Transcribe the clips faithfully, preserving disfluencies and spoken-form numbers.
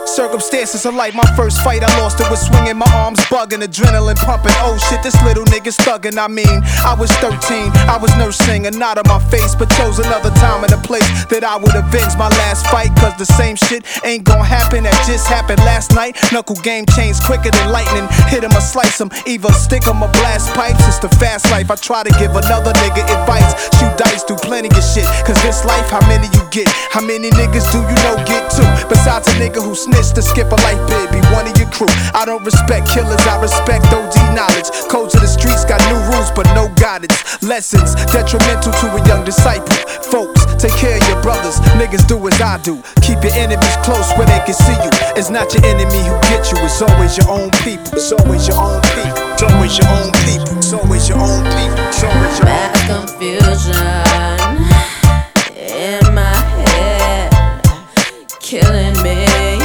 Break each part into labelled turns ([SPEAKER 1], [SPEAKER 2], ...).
[SPEAKER 1] Circumstances are like my first fight, I lost it with swinging, my arms bugging, adrenaline pumping. Oh shit, this little nigga's thugging. I mean, I was thirteen, I was nursing a knot on my face, but chose another time and a place that I would avenge my last fight. Cause the same shit ain't gon' happen that just happened last night. Knuckle game changed quicker than lightning. Hit him or slice him, either stick him or blast pipes. It's the fast life, I try to give another nigga advice. Shoot dice, do plenty of shit. Cause this life, how many you get? How many niggas do you know get two? Besides a nigga who snitched to skip a life bid, be one of your crew. I don't respect killers, I respect O D knowledge. Codes of the streets got new rules but no guidance. Lessons detrimental to a young disciple. Folks, take care of your brothers. Niggas do as I do. Keep your enemies close where they can see you. It's not your enemy who get you, it's always your own people. It's always your own people. It's always your own people. It's always your own people. It's always your own people.
[SPEAKER 2] Mass confusion in my head, killing me,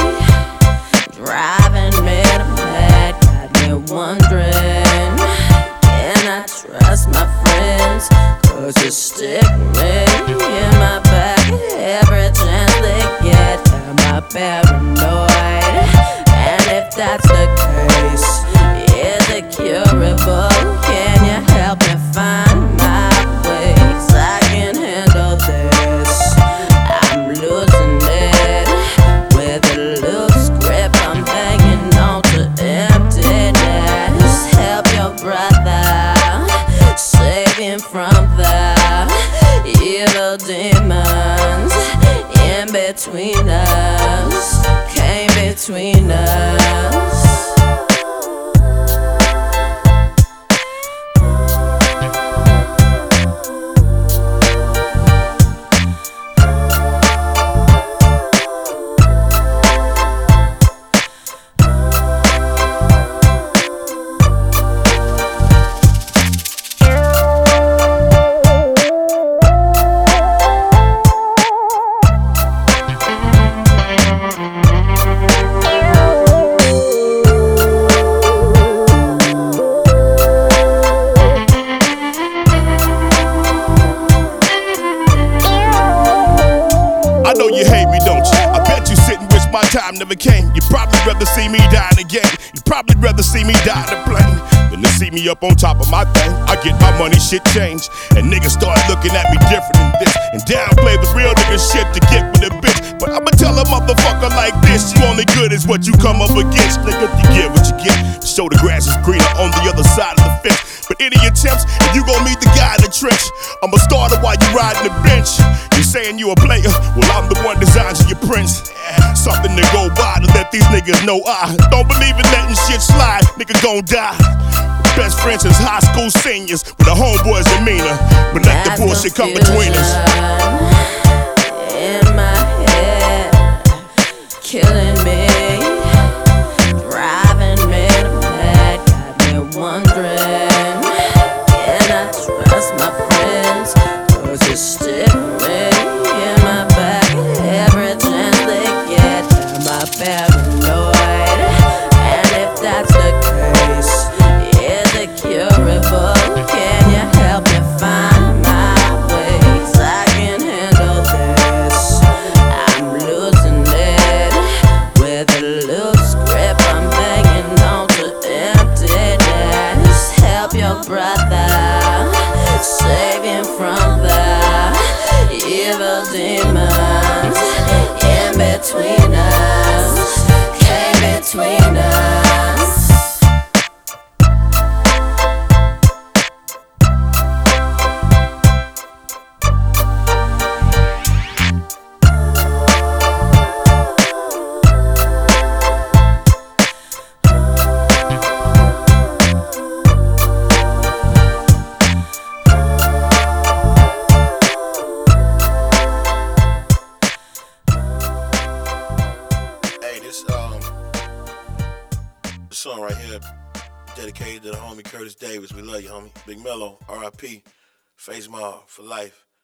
[SPEAKER 2] driving me to mad, got me wondering, can I trust my friends? Cause you stick me in my back every chance they get. Am I paranoid? And if that's the case, is it curable? Can you help me find my ways? I can handle this. I'm losing it with a loose grip. I'm hanging on to emptiness. Help your brother, save him from the evil demons in between us, came between us.
[SPEAKER 3] I know you hate me, don't you? I bet you sit and wish my time never came. You'd probably rather see me die in the game. You'd probably rather see me die in the plane than to see me up on top of my thing. I get my money, shit change, and niggas start looking at me different than this, and downplay the real nigga shit to get with a bitch. But I'ma tell a motherfucker like this: you only good as what you come up against. Nigga, you get what you get. Show the grass is greener on the other side of the fence. But any attempts, and you gon' meet the guy in the trench. I'm a starter while you riding the bench. You saying you a player? Well, I'm the one designing your prince. Something to go by to let these niggas know I don't believe in letting shit slide. Nigga gon' die. Best friends since high school seniors with a homeboy's demeanor. But let the bullshit come between us.
[SPEAKER 2] In my head, killing me, driving me to mad, got me wondering, can I trust my friends? Cause you stick me in my back every chance they get. Am I paranoid? And if that's the case, is it curable? Can you help me find my ways? I can handle this. I'm losing it with a loose grip. I'm hanging on to emptiness. Help your brother, save him from the evil demons in between us, came between us.
[SPEAKER 4] This song right here, dedicated to the homie Curtis Davis. We love you, homie. Big Mello, R I P Face Mob for life.